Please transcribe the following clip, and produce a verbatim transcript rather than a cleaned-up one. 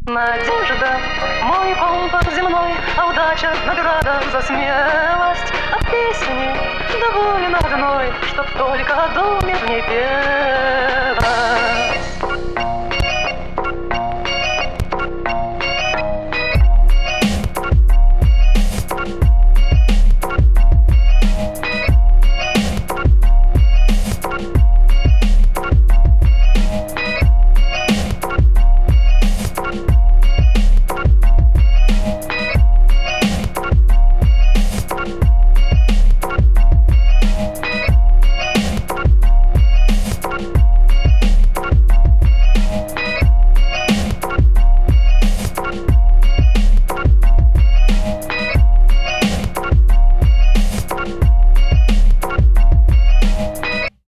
Надежда, мой компас земной, а удача награда за смелость. От песни доволен одной, чтоб только о доме в ней петь.